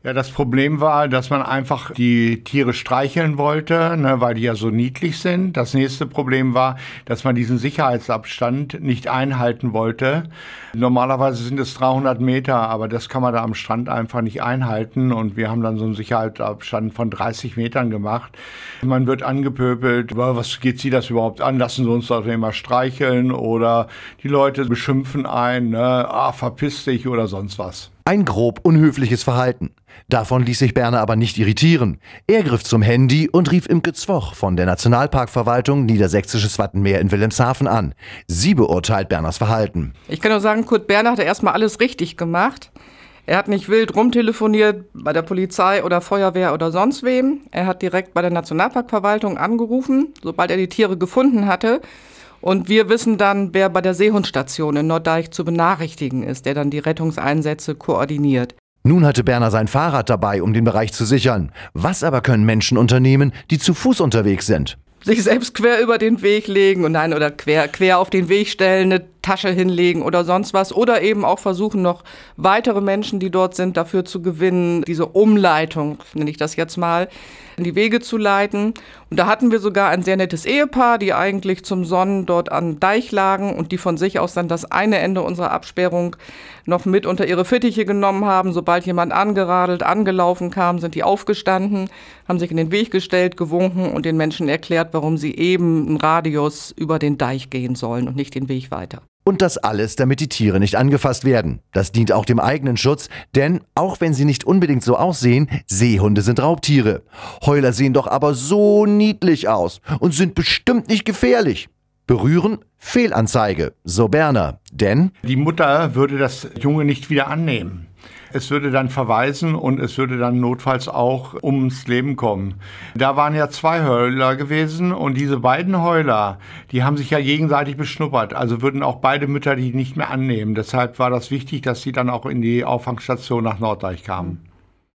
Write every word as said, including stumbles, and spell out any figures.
Ja, das Problem war, dass man einfach die Tiere streicheln wollte, ne, weil die ja so niedlich sind. Das nächste Problem war, dass man diesen Sicherheitsabstand nicht einhalten wollte. Normalerweise sind es dreihundert Meter, aber das kann man da am Strand einfach nicht einhalten. Und wir haben dann so einen Sicherheitsabstand von dreißig Metern gemacht. Man wird angepöbelt, was geht Sie das überhaupt an? Lassen Sie uns doch immer streicheln. Oder die Leute beschimpfen einen, ne, ah, verpiss dich oder sonst was. Ein grob unhöfliches Verhalten. Davon ließ sich Berner aber nicht irritieren. Er griff zum Handy und rief Imke Zwoch von der Nationalparkverwaltung Niedersächsisches Wattenmeer in Wilhelmshaven an. Sie beurteilt Berners Verhalten. Ich kann nur sagen, Kurt Berner hat erstmal alles richtig gemacht. Er hat nicht wild rumtelefoniert bei der Polizei oder Feuerwehr oder sonst wem. Er hat direkt bei der Nationalparkverwaltung angerufen, sobald er die Tiere gefunden hatte. Und wir wissen dann, wer bei der Seehundstation in Norddeich zu benachrichtigen ist, der dann die Rettungseinsätze koordiniert. Nun hatte Berner sein Fahrrad dabei, um den Bereich zu sichern. Was aber können Menschen unternehmen, die zu Fuß unterwegs sind? Sich selbst quer über den Weg legen und nein, oder quer, quer auf den Weg stellen, eine Tasche hinlegen oder sonst was. Oder eben auch versuchen, noch weitere Menschen, die dort sind, dafür zu gewinnen, diese Umleitung, nenne ich das jetzt mal, in die Wege zu leiten. Und da hatten wir sogar ein sehr nettes Ehepaar, die eigentlich zum Sonnen dort am Deich lagen und die von sich aus dann das eine Ende unserer Absperrung noch mit unter ihre Fittiche genommen haben. Sobald jemand angeradelt, angelaufen kam, sind die aufgestanden, haben sich in den Weg gestellt, gewunken und den Menschen erklärt, warum sie eben einen Radius über den Deich gehen sollen und nicht den Weg weiter. Und das alles, damit die Tiere nicht angefasst werden. Das dient auch dem eigenen Schutz, denn auch wenn sie nicht unbedingt so aussehen, Seehunde sind Raubtiere. Heuler sehen doch aber so niedlich aus und sind bestimmt nicht gefährlich. Berühren? Fehlanzeige, so Berner. Denn die Mutter würde das Junge nicht wieder annehmen. Es würde dann verweisen und es würde dann notfalls auch ums Leben kommen. Da waren ja zwei Heuler gewesen und diese beiden Heuler, die haben sich ja gegenseitig beschnuppert. Also würden auch beide Mütter die nicht mehr annehmen. Deshalb war das wichtig, dass sie dann auch in die Auffangstation nach Norddeich kamen.